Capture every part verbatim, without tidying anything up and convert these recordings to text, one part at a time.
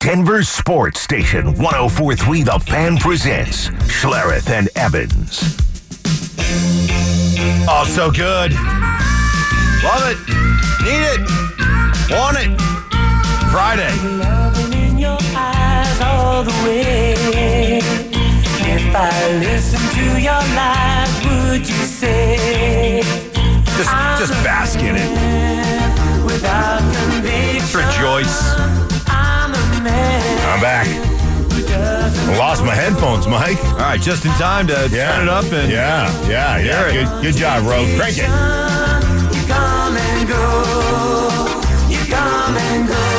Denver's sports station, one oh four point three The Fan presents Schlereth and Evans. Oh, so good. Love it. Need it. Want it. Friday. Loving in your eyes all the way. If I listen to your lies, would you say? Just, just bask in it. Without conviction. Just rejoice. I'm a man. I'm back. I lost my headphones, Mike. All right, just in time to Yeah. turn it up and Yeah, yeah, yeah. Hear it. Good, good job, Ro. Crank it. You come and go. You come and go.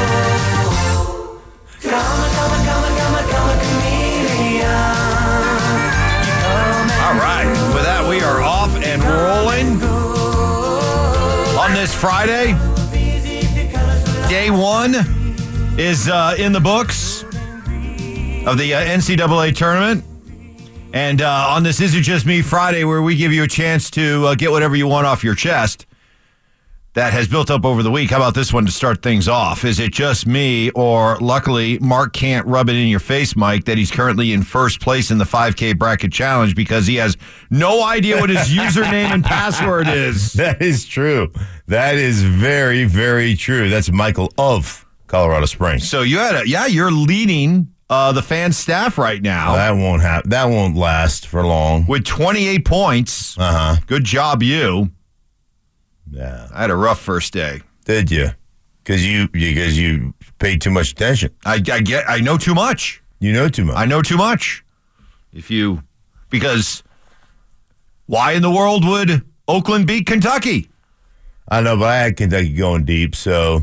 Come, come, come, come, come, chameleon. You come and all right. With that, we are off and rolling on this Friday. Day one is uh, in the books of the uh, N C double A tournament. And uh, on this Is It Just Me Friday, where we give you a chance to uh, get whatever you want off your chest that has built up over the week. How about this one to start things off? Is it just me, or luckily Mark can't rub it in your face, Mike, that he's currently in first place in the five K bracket challenge because he has no idea what his username and password is? That is true. That is very, very true. That's Michael of Colorado Springs. So you had a, yeah, you're leading uh, the fan staff right now That won't happen. That won't last for long. with twenty-eight points. Uh huh. Good job, you. Yeah. I had a rough first day. Did you? Because you because you paid too much attention. I, I get. I know too much. You know too much. I know too much. If you, because why in the world would Oakland beat Kentucky? I know, but I had Kentucky going deep, so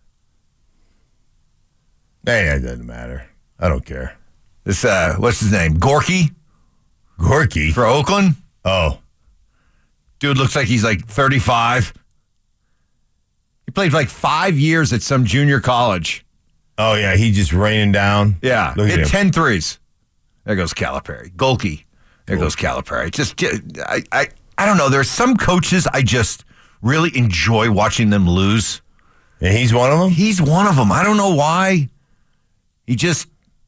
hey, that doesn't matter. I don't care. This uh, what's his name? Gorky Gorky. for Oakland. Oh, Dude looks like he's like thirty-five. He played for like five years at some junior college. oh yeah, he just raining down. Yeah, Look at hit him. ten threes. There goes Calipari. Golke. There goes Calipari. Just, I, I, I don't know. There's some coaches I just really enjoy watching them lose. And he's one of them. He's one of them. I don't know why. He just,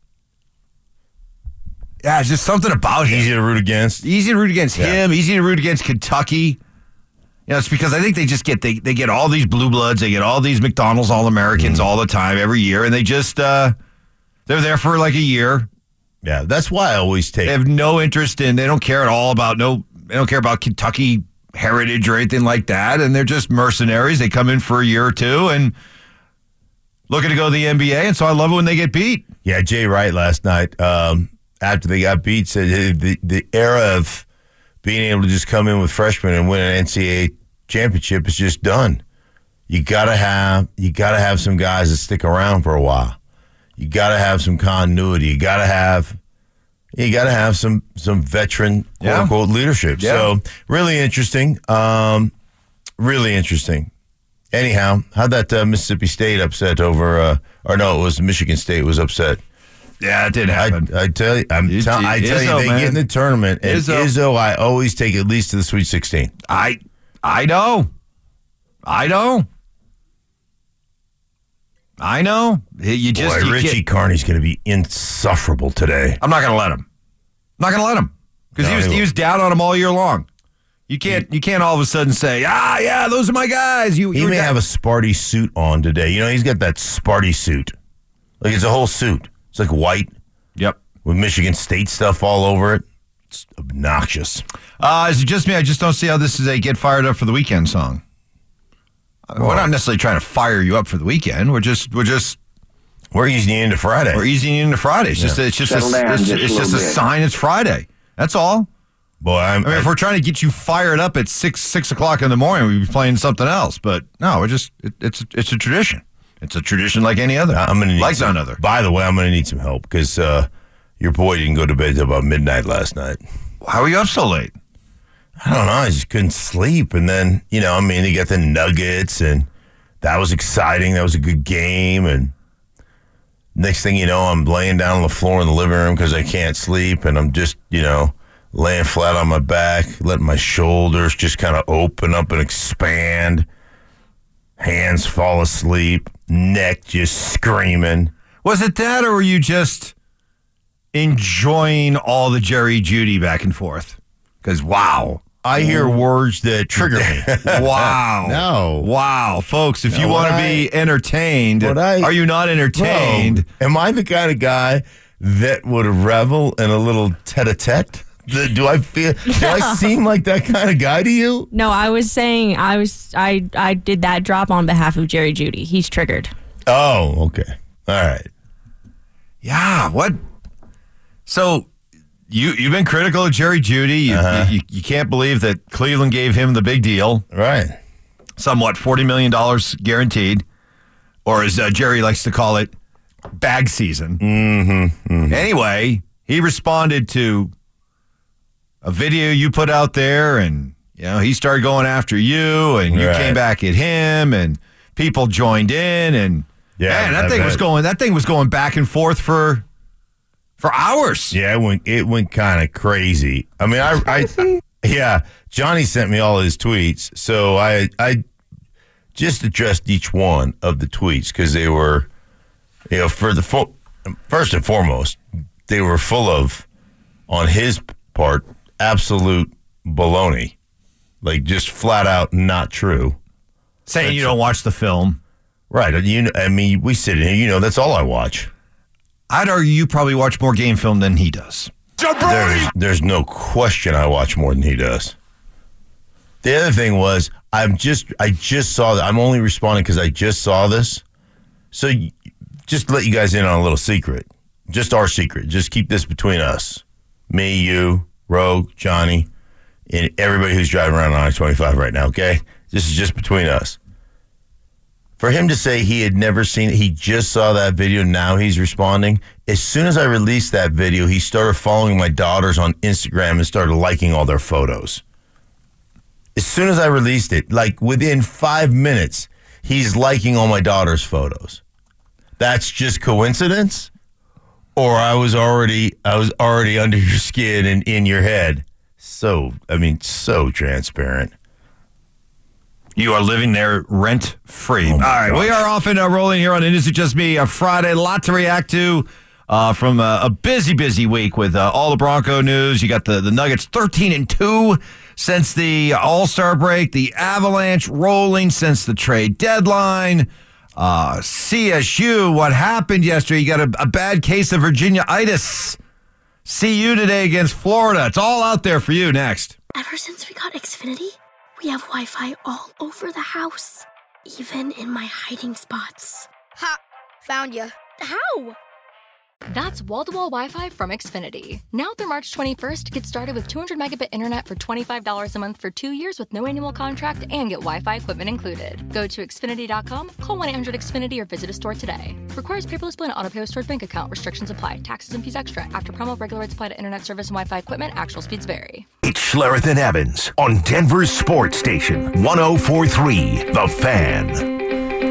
yeah, it's just something about him. Easy to root against. Easy to root against Yeah. him. Easy to root against Kentucky. You know, it's because I think they just get they, they get all these blue bloods, they get all these McDonald's All Americans Mm. all the time, every year, and they just uh, they're there for like a year. Yeah, that's why I always take. They have no interest in. They don't care at all about no. They don't care about Kentucky heritage or anything like that, and they're just mercenaries. They come in for a year or two and looking to go to the N B A, and so I love it when they get beat. Yeah, Jay Wright last night, um, after they got beat, said hey, the, the era of being able to just come in with freshmen and win an N C double A championship is just done. You gotta have you gotta have some guys that stick around for a while. You gotta have some continuity. You gotta have you gotta have some some veteran quote Yeah. unquote leadership. Yeah. So really interesting. Um, really interesting. Anyhow, how'd that uh, Mississippi State upset over? Uh, or no, it was Michigan State was upset. Yeah, it did I, happen. I tell you, I'm It- tell, I it- tell Izzo, you, they man. get in the tournament, and Izzo. Izzo, I always take at least to the Sweet sixteen. I I know. I know. I know. You just Boy, you Richie can't- Carney's going to be insufferable today. I'm not going to let him. I'm not going to let him because No, he was he he was down on him all year long. You can't you can't all of a sudden say, ah, yeah, those are my guys. You, He you may were have a Sparty suit on today. You know, he's got that Sparty suit. Like, it's a whole suit. It's like white Yep. with Michigan State stuff all over it. It's obnoxious. Uh, is it just me? I just don't see how this is a get fired up for the weekend song. Uh, We're not necessarily trying to fire you up for the weekend. We're just we're just We're easing you into Friday. we're easing you into Friday. It's just it's just a, Settle down it's, just a it's just a little bit. sign it's Friday. That's all. Boy, I'm, I mean, if we're trying to get you fired up at six six o'clock in the morning, we'd be playing something else. But no, we're just it, it's it's a tradition. It's a tradition like any other. I'm gonna need like some, none other. By the way, I'm going to need some help because uh, your boy didn't go to bed till about midnight last night. How are you up so late? I don't know. I just couldn't sleep. And then, you know, I mean, they got the Nuggets, and that was exciting. That was a good game. And next thing you know, I'm laying down on the floor in the living room because I can't sleep. And I'm just, you know, laying flat on my back, letting my shoulders just kind of open up and expand. Hands fall asleep, neck just screaming. Was it that, or were you just enjoying all the Jerry Judy back and forth? Because, wow. I hear words that trigger me. Wow. No. Wow. Folks, if No, you want to I- be entertained, What I- are you not entertained? Bro, am I the kind of guy that would revel in a little tete-a-tete? The- Do I feel? Do I seem like that kind of guy to you? No, I was saying I was I I did that drop on behalf of Jerry Judy. He's triggered. Oh, okay. All right. Yeah. What? So you, you've been critical of Jerry Judy. You, Uh-huh. you, you can't believe that Cleveland gave him the big deal. Right. Somewhat forty million dollars guaranteed. Or as uh, Jerry likes to call it, bag season. Mm-hmm, mm-hmm. Anyway, he responded to a video you put out there, and you know he started going after you, and you Right. came back at him, and people joined in, and Yeah, man, that I thing was bet. going. That thing was going back and forth for for hours. Yeah, it went it went kind of crazy. I mean, I, I yeah, Johnny sent me all his tweets, so I I just addressed each one of the tweets because they were, you know, for the fo- first and foremost, they were full of, on his part, absolute baloney, like just flat out not true. Saying you don't watch the film. Right? You, know, I mean, we sit in here. You know, that's all I watch. I'd argue you probably watch more game film than he does. There's, there's no question I watch more than he does. The other thing was, I'm just, I just saw that. I'm only responding because I just saw this. So y- just to let you guys in on a little secret. Just our secret. Just keep this between us. Me, you, Rogue, Johnny, and everybody who's driving around on I twenty-five right now, okay? This is just between us. For him to say he had never seen it, he just saw that video, now he's responding. As soon as I released that video, he started following my daughters on Instagram and started liking all their photos. As soon as I released it, like within five minutes, he's liking all my daughter's photos. That's just coincidence? Or I was already I was already under your skin and in your head. So, I mean, so transparent. You are living there rent free. Oh All my right, we gosh. are off and uh, rolling here on It Is It Just Me, a Friday. A lot to react to uh, from uh, a busy, busy week with uh, all the Bronco news. You got the, the Nuggets thirteen and two since the All-Star break. The Avalanche rolling since the trade deadline. Uh, C S U, what happened yesterday? You got a, a bad case of Virginia-itis. C U today against Florida. It's all out there for you next. Ever since we got Xfinity, we have Wi-Fi all over the house, even in my hiding spots. Ha! Found you. How? That's wall-to-wall Wi-Fi from Xfinity. Now through March twenty-first, get started with two hundred megabit internet for twenty-five dollars a month for two years with no annual contract and get Wi-Fi equipment included. Go to Xfinity dot com, call one eight hundred X Finity or visit a store today. Requires paperless bill and auto-pay with stored bank account. Restrictions apply. Taxes and fees extra. After promo, regular rates apply to internet service and Wi-Fi equipment. Actual speeds vary. It's Schlereth and Evans on Denver's Sports Station, one oh four point three The Fan.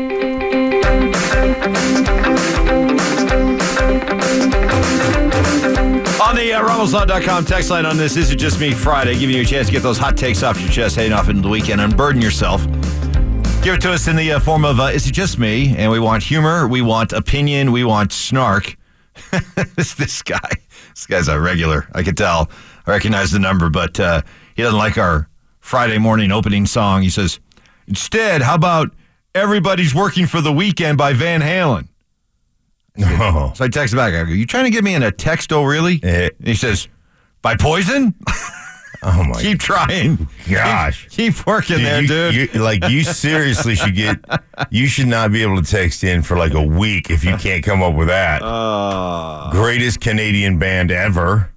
On the uh, Ramos Law dot com text line on this, Is It Just Me Friday, giving you a chance to get those hot takes off your chest, heading off into the weekend, unburden yourself. Give it to us in the uh, form of, uh, Is It Just Me? And we want humor, we want opinion, we want snark. this, this guy, this guy's a regular. I could tell. I recognize the number, but uh, he doesn't like our Friday morning opening song. He says, instead, how about Everybody's Working for the Weekend by Van Halen? No. So I text back. I go, you trying to get me in a texto, really? Eh. And he says, by Poison? Oh, my Keep trying. gosh. Keep, keep working there, you, dude. you- like, you seriously should get, you should not be able to text in for like a week if you can't come up with that. Uh, Greatest Canadian band ever.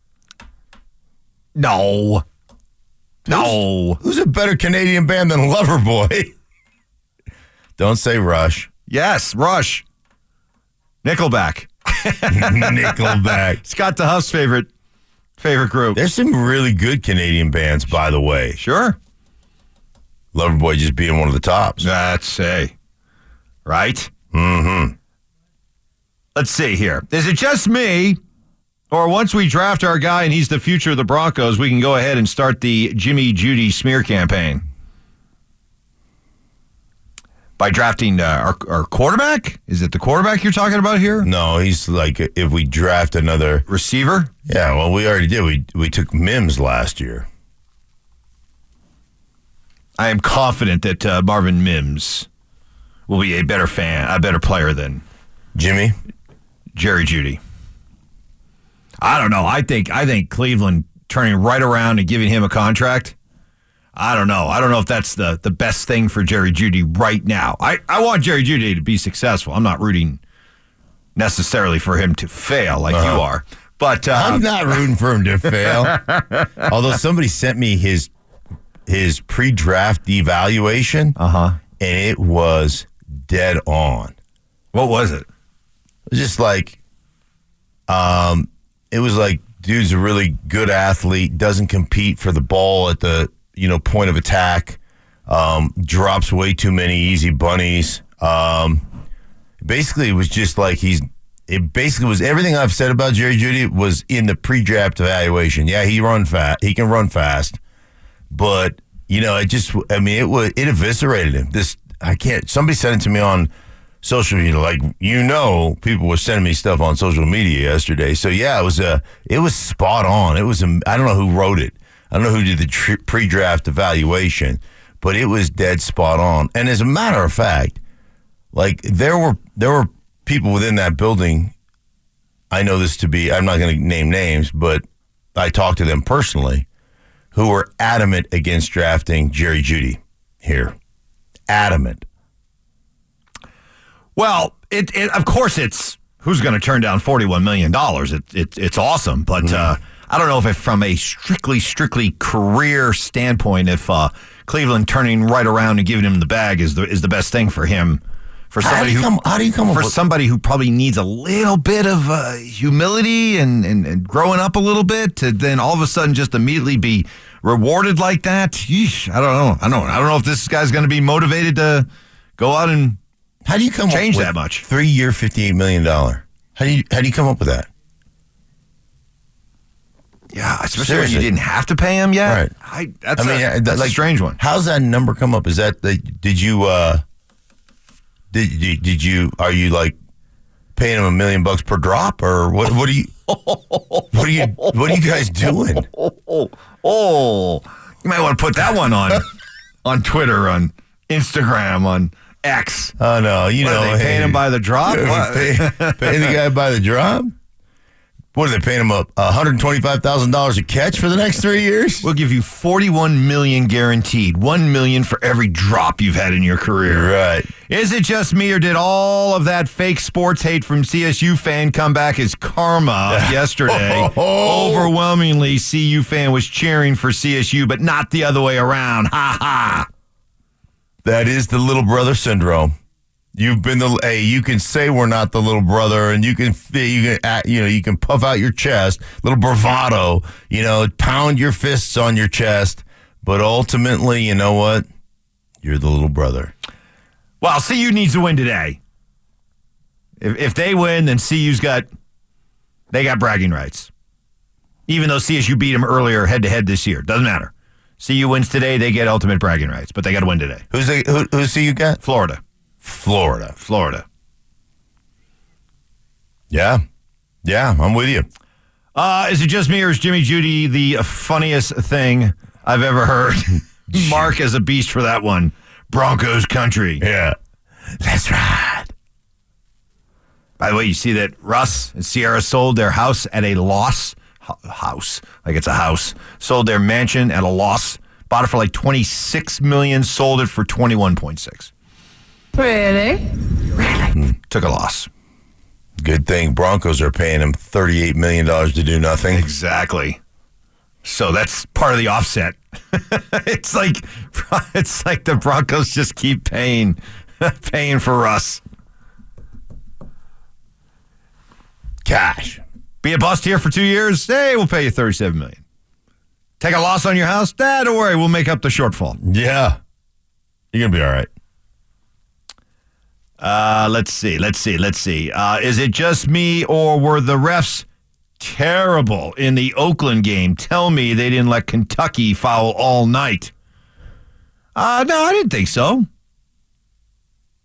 no. No. Who's a better Canadian band than Loverboy? Don't say Rush. Yes, Rush. Nickelback. Nickelback. Scott DeHuff's favorite favorite group. There's some really good Canadian bands, by the way. Sure. Loverboy just being one of the tops. That's a right. Mm-hmm. Let's see here. Is it just me, or once we draft our guy and he's the future of the Broncos, we can go ahead and start the Jimmy Judy smear campaign? By drafting uh, our, our quarterback? Is it the quarterback you're talking about here? No, he's like if we draft another receiver. Yeah, well, we already did. We we took Mims last year. I am confident that uh, Marvin Mims will be a better fan, a better player than Jimmy, Jerry Jeudy. I don't know. I think I think Cleveland turning right around and giving him a contract. I don't know. I don't know if that's the, the best thing for Jerry Jeudy right now. I, I want Jerry Jeudy to be successful. I'm not rooting necessarily for him to fail like uh-huh. you are. But uh, I'm not rooting for him to fail. Although somebody sent me his his pre-draft evaluation, uh-huh. and it was dead on. What was it? It was just like, um, it was like, dude's a really good athlete, doesn't compete for the ball at the you know, point of attack, um, drops way too many easy bunnies. Um, basically, it was just like he's, it basically was everything I've said about Jerry Jeudy was in the pre-draft evaluation. Yeah, he run fast. He can run fast. But, you know, it just, I mean, it was, it eviscerated him. This, I can't, somebody sent it to me on social media. Like, you know, people were sending me stuff on social media yesterday. So, yeah, it was, a, it was spot on. It was, a, I don't know who wrote it. I don't know who did the tr- pre-draft evaluation, but it was dead spot on. And as a matter of fact, like there were there were people within that building. I know this to be. I'm not going to name names, but I talked to them personally, who were adamant against drafting Jerry Jeudy here. Adamant. Well, it, it of course it's who's going to turn down forty-one million dollars. It, it it's awesome, but. Mm. Uh, I don't know if, it, from a strictly, strictly career standpoint, if uh, Cleveland turning right around and giving him the bag is the is the best thing for him. For somebody how do you who, come, how do you come for up with- somebody who probably needs a little bit of uh, humility and, and, and growing up a little bit, to then all of a sudden just immediately be rewarded like that. Yeesh, I don't know. I don't. I don't know if this guy's going to be motivated to go out and how do you come change up with that much? Three year, fifty-eight million dollars. How do you how do you come up with that? Yeah, especially Seriously. when you didn't have to pay him yet. Right. I, that's I mean, a, uh, that's like, a strange one. How's that number come up? Is that the, did you uh did, did did you are you like paying him a million bucks per drop or what? What are you what are you what are you guys doing? Oh, oh, oh. You might want to put that one on on Twitter, on Instagram, on X. Oh no, you what, know, are they paying hey, him by the drop. What? Pay, paying the guy by the drop. What are they paying him up? one hundred twenty-five thousand dollars a catch for the next three years? We'll give you forty-one million dollars guaranteed. One million dollars for every drop you've had in your career. Right. Is it just me, or did all of that fake sports hate from C S U fan come back as karma yesterday? Oh. Overwhelmingly, C U fan was cheering for C S U, but not the other way around. Ha ha. That is the little brother syndrome. You've been the hey. You can say we're not the little brother, and you can you can act, you know you can puff out your chest, little bravado, you know, pound your fists on your chest, but ultimately, you know what? You're the little brother. Well, C U needs to win today. If if they win, then C U's got they got bragging rights. Even though C S U beat them earlier head to head this year, doesn't matter. C U wins today, they get ultimate bragging rights, but they got to win today. Who's the, who? Who's C U got? Florida. Florida. Florida. Yeah. Yeah, I'm with you. Uh, is it just me, or is Jimmy Jeudy the funniest thing I've ever heard? Mark as a beast for that one. Broncos country. Yeah. That's right. By the way, you see that Russ and Sierra sold their house at a loss. House. Like it's a house. Sold their mansion at a loss. Bought it for like twenty-six million dollars. Sold it for twenty-one point six. Really? Really? Took a loss. Good thing Broncos are paying him thirty-eight million dollars to do nothing. Exactly. So that's part of the offset. It's like it's like the Broncos just keep paying paying for Russ. Cash. Be a bust here for two years? Hey, we'll pay you thirty-seven million dollars. Take a loss on your house? Nah, don't worry, we'll make up the shortfall. Yeah. You're going to be all right. Uh, let's see, let's see, let's see. Uh, is it just me, or were the refs terrible in the Oakland game? Tell me they didn't let Kentucky foul all night. Uh, no, I didn't think so.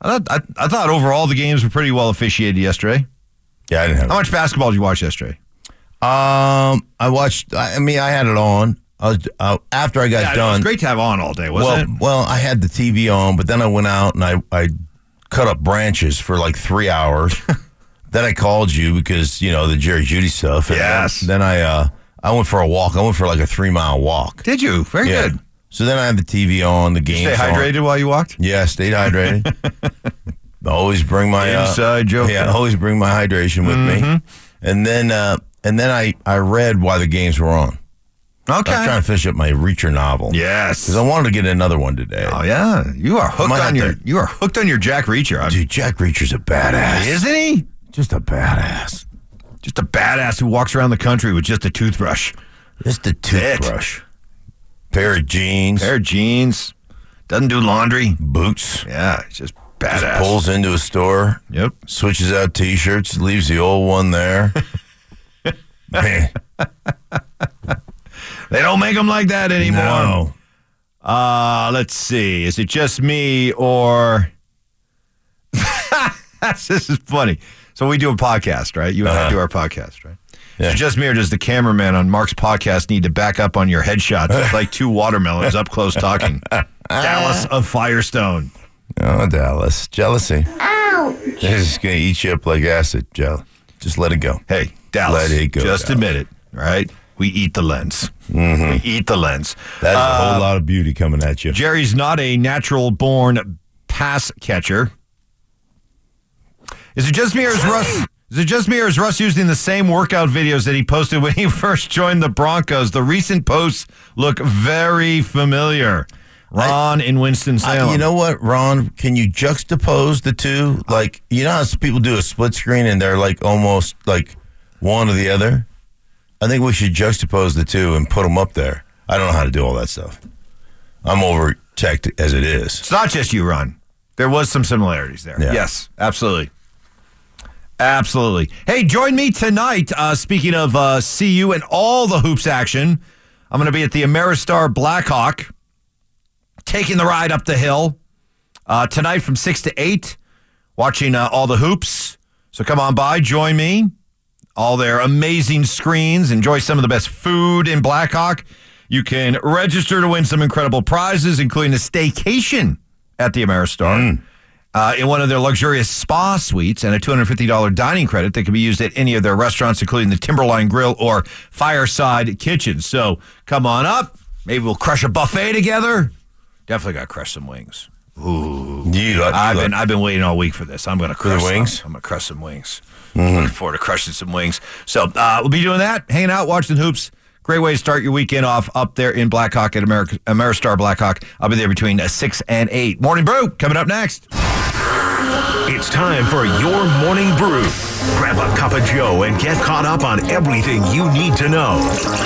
I thought, I, I thought overall the games were pretty well officiated yesterday. Yeah, I didn't have How much basketball did you watch yesterday? Um, I watched, I mean, I had it on. I was, uh, after I got yeah, done. It was great to have on all day, wasn't well, it? Well, I had the T V on, but then I went out and I, I cut up branches for like three hours. Then I called you because, you know, the Jerry Judy stuff. And Yes. Then, then I uh, I went for a walk. I went for like a three-mile walk. Did you? Very Yeah. good. So then I had the T V on, the game. Stay hydrated while you walked? Yeah, stayed hydrated. Always bring my uh, Inside joke. Yeah, always bring my hydration with Mm-hmm. me. And then uh, and then I, I read why the games were on. Okay. I was trying to finish up my Reacher novel. Yes. Because I wanted to get another one today. Oh yeah, you are hooked Might on have your to- you are hooked on your Jack Reacher. I'm- Dude, Jack Reacher's a badass. Isn't he? Just a badass. Just a badass who walks around the country with just a toothbrush, Just a toothbrush. Pair of jeans. pair of jeans, doesn't do laundry. Boots. Yeah, it's just Just badass. pulls into a store. Yep. Switches out T-shirts. Leaves the old one there. Man. They don't make them like that anymore. No. Uh, let's see. Is it just me or this is funny. So we do a podcast, right? You and I Uh-huh. do our podcast, right? Yeah. Is it just me or does the cameraman on Mark's podcast need to back up on your headshots with like two watermelons up close talking? Dallas of Firestone. Oh, Dallas. Jealousy. Ow. They're just going to eat you up like acid, Joe. Just let it go. Hey, Dallas, Let it go, just Dallas. admit it, right? We eat the lens. Mm-hmm. We eat the lens. That's a Uh, whole lot of beauty coming at you. Jerry's not a natural-born pass catcher. Is it just me or is Russ? Is it just me or is Russ using the same workout videos that he posted when he first joined the Broncos? The recent posts look very familiar. Ron in Winston-Salem. I, you know what, Ron? Can you juxtapose the two? Like, you know how people do a split screen and they're like almost like one or the other? I think we should juxtapose the two and put them up there. I don't know how to do all that stuff. I'm over tech as it is. It's not just you, Ron. There was some similarities there. Yeah. Yes, absolutely. Absolutely. Hey, join me tonight. Uh, speaking of uh, C U and all the hoops action, I'm going to be at the Ameristar Blackhawk, taking the ride up the hill uh, tonight from six to eight, watching uh, all the hoops. So come on by, join me. All their amazing screens. Enjoy some of the best food in Blackhawk. You can register to win some incredible prizes, including a staycation at the Ameristar. Mm. Uh, in one of their luxurious spa suites and a two hundred fifty dollars dining credit that can be used at any of their restaurants, including the Timberline Grill or Fireside Kitchen. So come on up. Maybe we'll crush a buffet together. Definitely got to crush some wings. Ooh. You, like, I've you been like- I've been waiting all week for this. I'm going to crush the wings? Some. I'm going to crush some wings. Looking forward to crushing some wings. So uh, we'll be doing that, hanging out, watching hoops. Great way to start your weekend off up there in Blackhawk at America, Ameristar Blackhawk. I'll be there between uh, six and eight. Morning Brew coming up next. It's time for your morning brew. Grab a cup of Joe and get caught up on everything you need to know.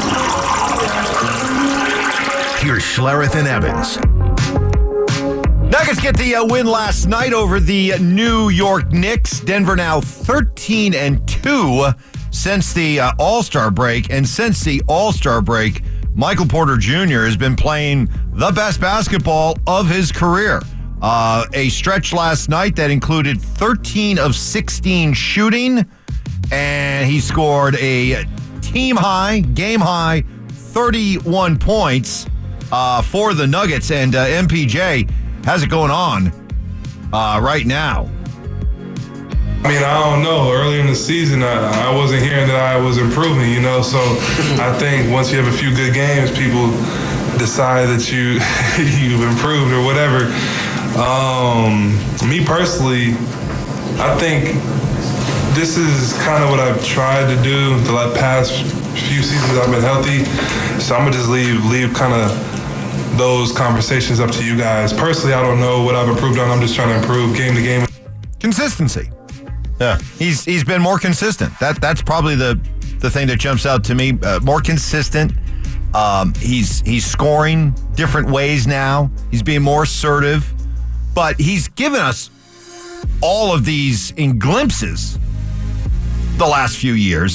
Here's Schlereth and Evans. Nuggets get the uh, win last night over the New York Knicks. Denver now thirteen and two since the uh, All-Star break. And since the All-Star break, Michael Porter Junior has been playing the best basketball of his career. Uh, a stretch last night that included thirteen of sixteen shooting, and he scored a team high, game high, thirty-one points uh, for the Nuggets. And uh, M P J has it going on uh, right now. I mean, I don't know. Early in the season, I, I wasn't hearing that I was improving, you know. So I think once you have a few good games, people decide that you you've improved or whatever. Um, me personally, I think this is kind of what I've tried to do the like past few seasons. I've been healthy, so I'm gonna just leave leave kind of those conversations up to you guys. Personally, I don't know what I've improved on. I'm just trying to improve game to game. Consistency. Yeah. He's he's been more consistent. That that's probably the the thing that jumps out to me. Uh, more consistent. Um, he's he's scoring different ways now. He's being more assertive, but he's given us all of these in glimpses the last few years. But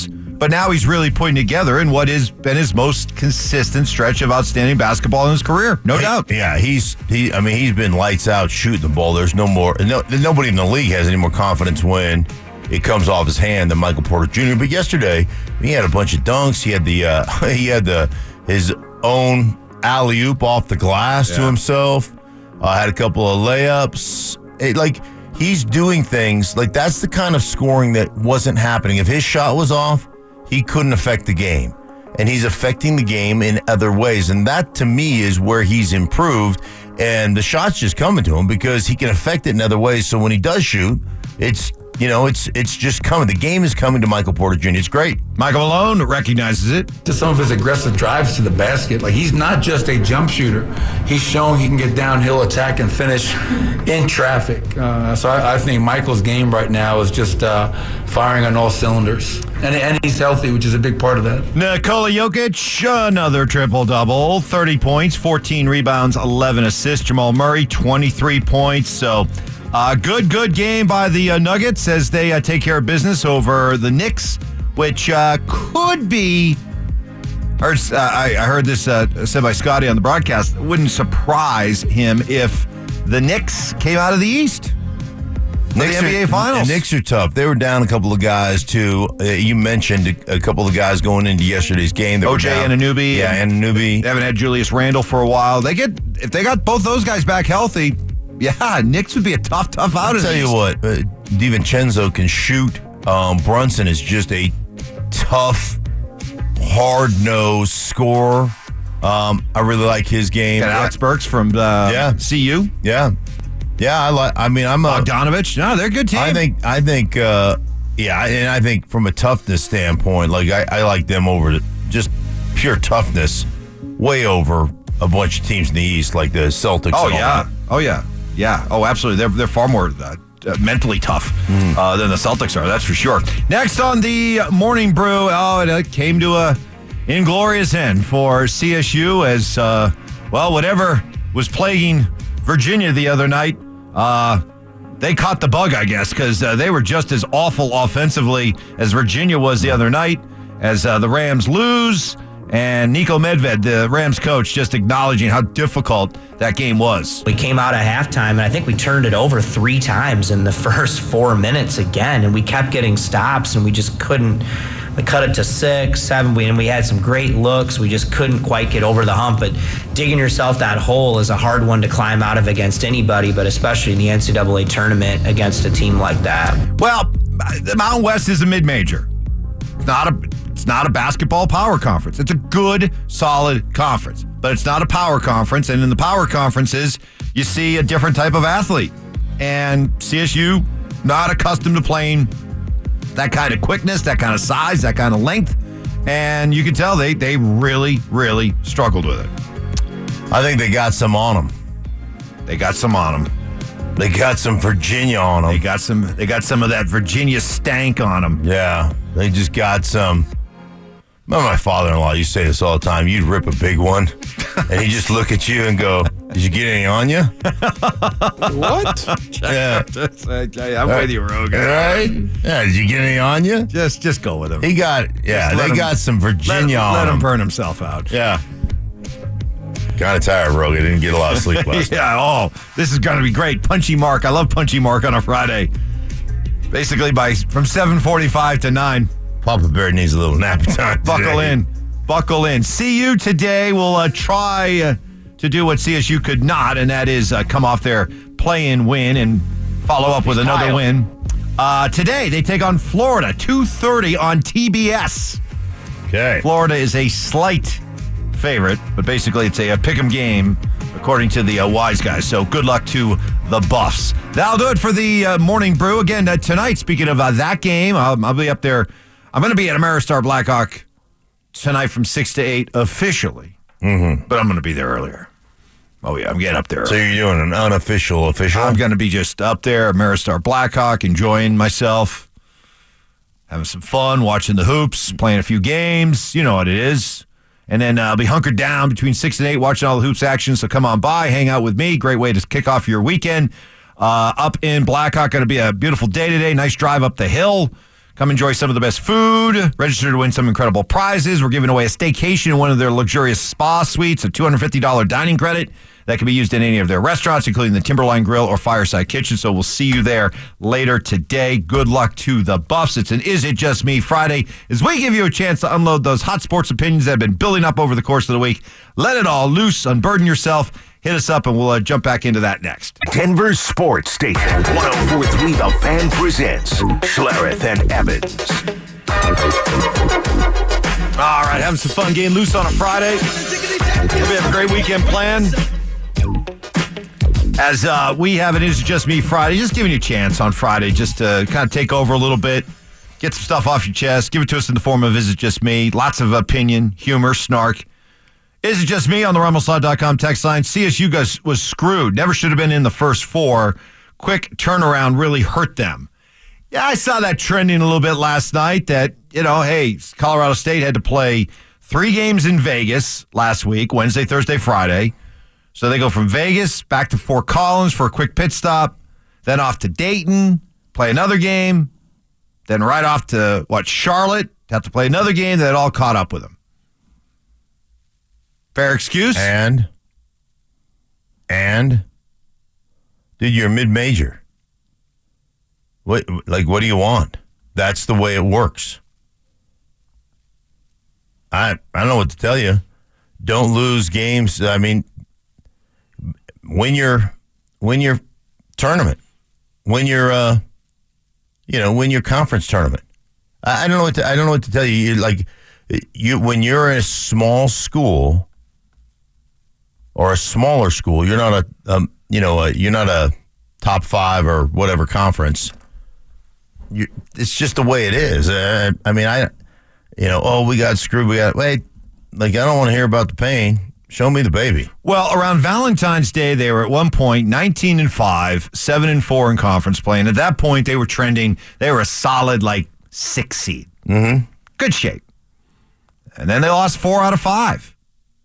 But now he's really putting together in what has been his most consistent stretch of outstanding basketball in his career, no He- doubt. Yeah, he's he. I mean, he's been lights out shooting the ball. There's no more. No, nobody in the league has any more confidence when it comes off his hand than Michael Porter Junior But yesterday, he had a bunch of dunks. He had the uh, he had the his own alley oop off the glass to Yeah. himself. Uh, had a couple of layups. It, like he's doing things like that's the kind of scoring that wasn't happening. If his shot was off, he couldn't affect the game. And he's affecting the game in other ways. And that, to me, is where he's improved. And the shot's just coming to him because he can affect it in other ways. So when he does shoot, it's, you know, it's it's just coming. The game is coming to Michael Porter Junior It's great. Michael Malone recognizes it. To some of his aggressive drives to the basket. Like, he's not just a jump shooter. He's shown he can get downhill, attack, and finish in traffic. Uh, so I, I think Michael's game right now is just uh, firing on all cylinders. And, and he's healthy, which is a big part of that. Nikola Jokic, another triple-double. thirty points, fourteen rebounds, eleven assists. Jamal Murray, twenty-three points. So, uh, good, good game by the uh, Nuggets as they uh, take care of business over the Knicks, which uh, could be, heard, uh, I, I heard this uh, said by Scotty on the broadcast, it wouldn't surprise him if the Knicks came out of the East. Knicks the N B A are, Finals. The Knicks are tough. They were down a couple of guys, too. Uh, you mentioned a, a couple of guys going into yesterday's game. That O were J down. Anunoby. Yeah, Anunoby. They haven't had Julius Randle for a while. They get if they got both those guys back healthy, yeah, Knicks would be a tough, tough out. I'll tell you what, uh, DiVincenzo can shoot. Um, Brunson is just a tough, hard-nosed scorer. Um, I really like his game. Got Alex Burks from uh, Yeah. C U. Yeah, yeah. I like. I mean, I'm a. Bogdanovich. No, they're a good team. I think. I think. Uh, yeah, and I think from a toughness standpoint, like I, I like them over the, just pure toughness, way over a bunch of teams in the East, like the Celtics. Oh and all yeah. that. Oh yeah. Yeah. Oh, absolutely. They're they're far more uh, uh, mentally tough Mm. uh, than the Celtics are. That's for sure. Next on the morning brew. Oh, it uh, came to a inglorious end for C S U as uh, well. Whatever was plaguing Virginia the other night, uh, they caught the bug, I guess, because uh, they were just as awful offensively as Virginia was the other night. As uh, the Rams lose. And Niko Medved, the Rams coach, just acknowledging how difficult that game was. We came out at halftime, and I think we turned it over three times in the first four minutes again, and we kept getting stops, and we just couldn't. We cut it to six, seven, and we had some great looks. We just couldn't quite get over the hump. But digging yourself that hole is a hard one to climb out of against anybody, but especially in the N C double A tournament against a team like that. Well, the Mountain West is a mid-major. It's not a it's not a basketball power conference. It's a good, solid conference, but it's not a power conference. And in the power conferences, you see a different type of athlete. And C S U, not accustomed to playing that kind of quickness, that kind of size, that kind of length. And you can tell they they really, really struggled with it. I think they got some on them. They got some on them. They got some Virginia on them. They got some. They got some of that Virginia stank on them. Yeah, they just got some. Remember my father-in-law used to say this all the time. You'd rip a big one, and he'd just look at you and go, "Did you get any on you?" What? Yeah, I'm with you, Rogan. Right? Yeah. Did you get any on you? Just, just go with him. He got. Yeah, Just let they him- got some Virginia let, on let him him. burn himself out. Yeah. Kind of tired, Rogan. Didn't get a lot of sleep last night. Yeah. Oh, this is going to be great. Punchy Mark. I love Punchy Mark on a Friday. Basically, by from seven forty-five to nine. Papa Bear needs a little nappy time. Buckle today. in. Buckle in. C U today will uh, try uh, to do what C S U could not, and that is uh, come off their play-in win and follow up with another Wild. win. Uh, today, they take on Florida, two thirty on T B S. Okay. Florida is a slight favorite, but basically it's a, a pick 'em game, according to the uh, wise guys. So good luck to the Buffs. That'll do it for the uh, morning brew. Again, uh, tonight, speaking of uh, that game, I'll, I'll be up there. I'm going to be at Ameristar Blackhawk tonight from six to eight officially, Mm-hmm. but I'm going to be there earlier. Oh, yeah, I'm getting up there. So you're doing an unofficial official? I'm going to be just up there, Ameristar Blackhawk, enjoying myself, having some fun, watching the hoops, playing a few games. You know what it is. And then uh, I'll be hunkered down between six and eight, watching all the hoops action. So come on by, hang out with me. Great way to kick off your weekend. Uh, up in Blackhawk, going to be a beautiful day today. Nice drive up the hill. Come enjoy some of the best food. Register to win some incredible prizes. We're giving away a staycation in one of their luxurious spa suites, a two hundred fifty dollars dining credit that can be used in any of their restaurants, including the Timberline Grill or Fireside Kitchen. So we'll see you there later today. Good luck to the Buffs. It's an Is It Just Me Friday as we give you a chance to unload those hot sports opinions that have been building up over the course of the week. Let it all loose. Unburden yourself. Hit us up, and we'll uh, jump back into that next. Denver's Sports Station, one oh four point three The Fan presents Schlereth and Evans. All right, having some fun getting loose on a Friday. Hope you have a great weekend planned. As uh, we have an Is It Just Me Friday, just giving you a chance on Friday just to kind of take over a little bit, get some stuff off your chest, give it to us in the form of Is It Just Me. Lots of opinion, humor, snark. Is It Just Me on the Rummelslaw dot com text line? C S U guys was screwed. Never should have been in the first four. Quick turnaround really hurt them. Yeah, I saw that trending a little bit last night that, you know, hey, Colorado State had to play three games in Vegas last week, Wednesday, Thursday, Friday. So they go from Vegas back to Fort Collins for a quick pit stop, then off to Dayton, play another game, then right off to, what, Charlotte, have to play another game that all caught up with them. Fair excuse? And? And? Dude, you're mid-major. What, like, what do you want? That's the way it works. I I don't know what to tell you. Don't lose games. I mean, win your win your tournament. Win your uh, you know, win your conference tournament. I, I don't know what to, I don't know what to tell you. You're like you when you're in a small school or a smaller school, you're not a um, you know a, you're not a top five or whatever conference. You, it's just the way it is. Uh, I mean, I, you know, oh, we got screwed. We got wait. Like, I don't want to hear about the pain. Show me the baby. Well, around Valentine's Day, they were at one point nineteen and five, seven and four in conference play, and at that point, they were trending. They were a solid like six seed. Mm-hmm. Good shape. And then they lost four out of five.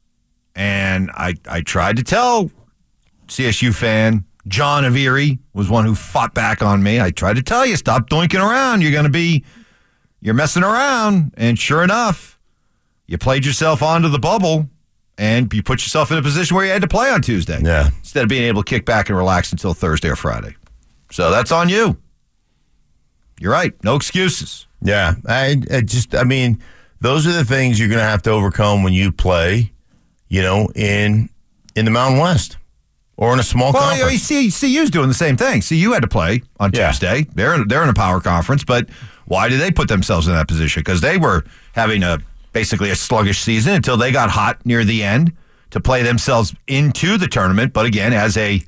And I, I tried to tell C S U fan John of Erie was one who fought back on me. I tried to tell you, stop doinking around. You're going to be, you're messing around. And sure enough, you played yourself onto the bubble and you put yourself in a position where you had to play on Tuesday. Yeah. Instead of being able to kick back and relax until Thursday or Friday. So that's on you. You're right. No excuses. Yeah. I, I just, I mean, those are the things you're going to have to overcome when you play, you know, in in the Mountain West. Or in a small well, conference. Well, you see, C U's doing the same thing. C U had to play on yeah. Tuesday. They're in, they're in a power conference, but why did they put themselves in that position? Because they were having a basically a sluggish season until they got hot near the end to play themselves into the tournament. But again, as a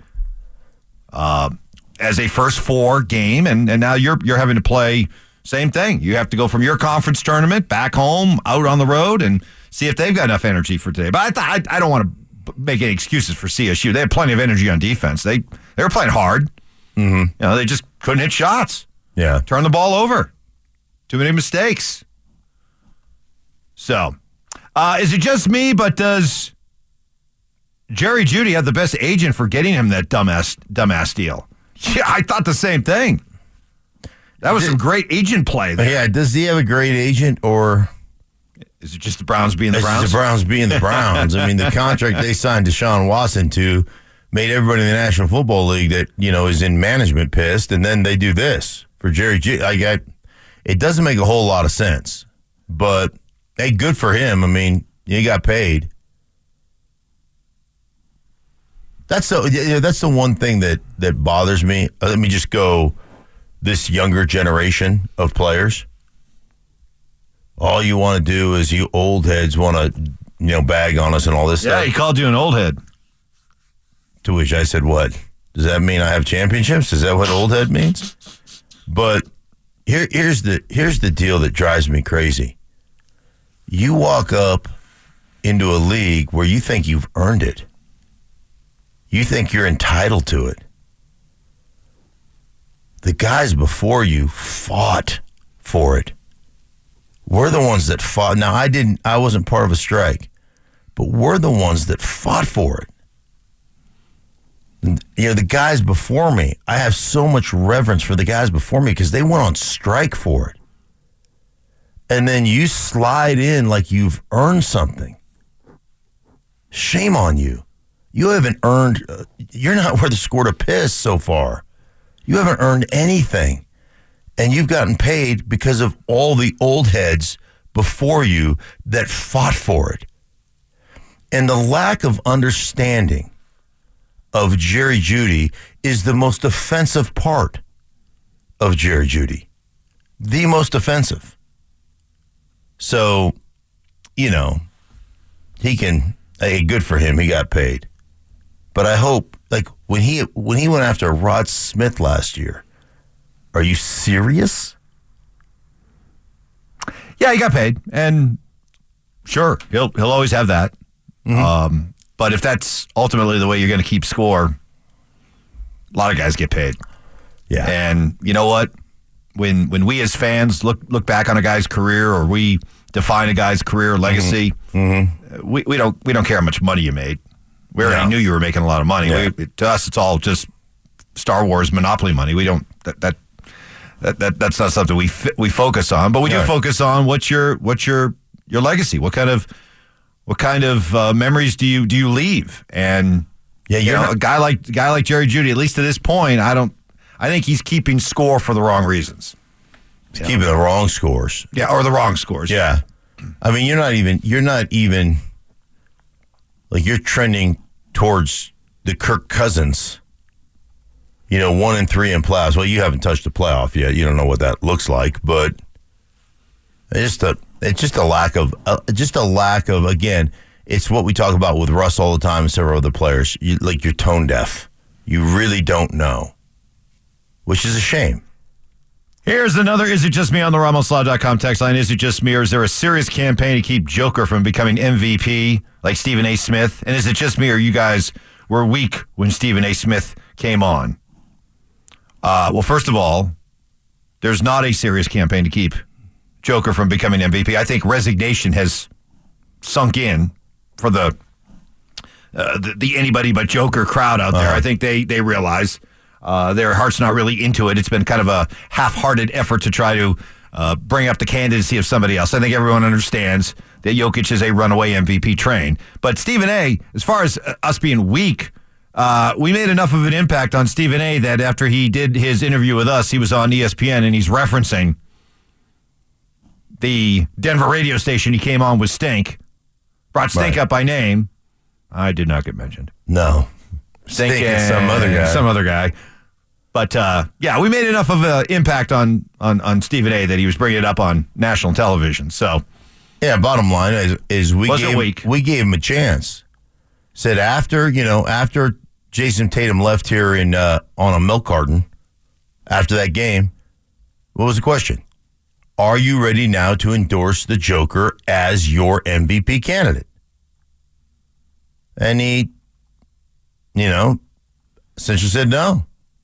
uh, as a first four game, and, and now you're you're having to play same thing. You have to go from your conference tournament back home, out on the road, and see if they've got enough energy for today. But I th- I, I don't want to make any excuses for C S U. They had plenty of energy on defense. They they were playing hard. Mm-hmm. You know, they just couldn't hit shots. Yeah. Turn the ball over. Too many mistakes. So, uh, is it just me, but does Jerry Jeudy have the best agent for getting him that dumbass dumbass deal? Yeah, I thought the same thing. That was some great agent play there. Yeah, does he have a great agent, or is it just the Browns being the Browns? It's the Browns being the Browns. I mean, the contract they signed Deshaun Watson to made everybody in the National Football League that, you know, is in management pissed, and then they do this for Jerry Jeudy. I got, it doesn't make a whole lot of sense, but hey, good for him. I mean, he got paid. That's the you know, that's the one thing that that bothers me. Let me just go. This younger generation of players. All you want to do is you old heads want to, you know, bag on us and all this yeah, stuff. Yeah, he called you an old head. To which I said, what? Does that mean I have championships? Is that what old head means? But here, here's the here's the deal that drives me crazy. You walk up into a league where you think you've earned it. You think you're entitled to it. The guys before you fought for it. We're the ones that fought. Now, I didn't, I wasn't part of a strike, but we're the ones that fought for it. And, you know, the guys before me, I have so much reverence for the guys before me because they went on strike for it. and then you slide in like you've earned something. Shame on you. You haven't earned, uh, you're not worth a squirt of piss so far. You haven't earned anything. And you've gotten paid because of all the old heads before you that fought for it. And the lack of understanding of Jerry Jeudy is the most offensive part of Jerry Jeudy. The most offensive. So, you know, he can, hey, good for him, he got paid. But I hope, like, when he when he went after Rod Smith last year, are you serious? Yeah, he got paid, and sure, he'll he'll always have that. Mm-hmm. Um, but if that's ultimately the way you're going to keep score, a lot of guys get paid. Yeah, and you know what? When when we as fans look look back on a guy's career, or we define a guy's career or legacy, mm-hmm. we we don't we don't care how much money you made. We already No. knew you were making a lot of money. Yeah. We, to us, it's all just Star Wars Monopoly money. We don't that that that, that that's not something we fi- we focus on. But we do Right. focus on what's your what's your your legacy. What kind of what kind of uh, memories do you do you leave? And Yeah, you you're know, not- a guy like a guy like Jerry Jeudy, at least to this point, I don't. I think he's keeping score for the wrong reasons. He's keeping the wrong scores. Yeah, or the wrong scores. Yeah. I mean, you're not even, you're not even, like, you're trending towards the Kirk Cousins, you know, one and three in playoffs. Well, you haven't touched the playoff yet. You don't know what that looks like, but it's just a, it's just a lack of, uh, just a lack of, again, it's what we talk about with Russ all the time and several other players. You, like, you're tone deaf. You really don't know, which is a shame. Here's another Is It Just Me on the Ramos Law dot com text line. Is it just me, or is there a serious campaign to keep Joker from becoming M V P like Stephen A. Smith? And is it just me, or you guys were weak when Stephen A. Smith came on? Uh, well, first of all, there's not a serious campaign to keep Joker from becoming M V P. I think resignation has sunk in for the uh, the, the anybody but Joker crowd out there. Uh-huh. I think they they realize uh, their heart's not really into it. It's been kind of a half-hearted effort to try to uh, bring up the candidacy of somebody else. I think everyone understands that Jokic is a runaway M V P train. But Stephen A., as far as uh, us being weak, uh, we made enough of an impact on Stephen A. that after he did his interview with us, he was on E S P N and he's referencing the Denver radio station he came on with Stink. Brought Stink Right. up by name. I did not get mentioned. No. Stink, Stink is some other guy. Some other guy. But, uh, yeah, we made enough of an impact on, on, on Stephen A. that he was bringing it up on national television. So, Yeah, bottom line is, is we Wasn't gave weak. we gave him a chance. Said after, you know, after Jason Tatum left here in uh, on a milk carton after that game, what was the question? Are you ready now to endorse the Joker as your M V P candidate? And he, you know, essentially said no.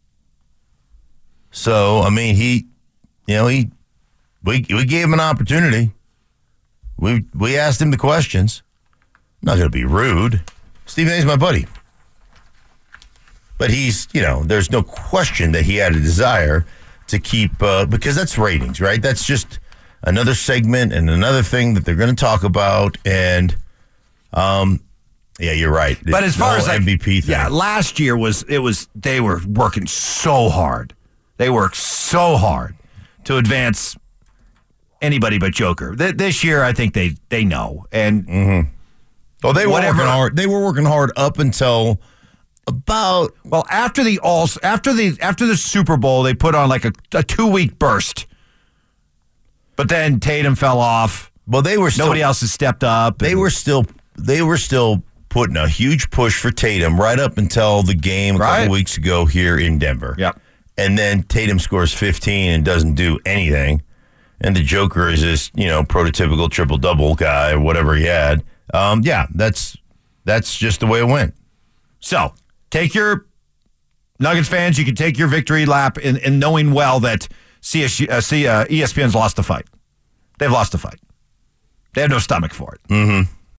So, I mean, he, you know, he, we we gave him an opportunity. We we asked him the questions. I'm not going to be rude. Stephen A's my buddy. But he's, you know, there's no question that he had a desire to keep, uh, because that's ratings, right? That's just another segment and another thing that they're going to talk about. And, um, yeah, you're right. but as The far whole as like, M V P thing. yeah, last year was, it was, they were working so hard. They worked so hard to advance anybody but Joker. Th- this year, I think they, they know. And, Mm-hmm. Well, they were Whatever- working hard. They were working hard up until about well, after the all, after the, after the Super Bowl, they put on like a, a two week burst. But then Tatum fell off. well, they were still, Nobody else has stepped up. They and- were still they were still putting a huge push for Tatum right up until the game a Right. couple weeks ago here in Denver. Yep. And then Tatum scores fifteen and doesn't do anything. And the Joker is this, you know, prototypical triple double guy or whatever he had. Um, yeah, that's that's just the way it went. So, take your Nuggets fans, you can take your victory lap in, in knowing well that C S U, uh, C, uh, E S P N's lost the fight. They've lost the fight. They have no stomach for it. Mm-hmm.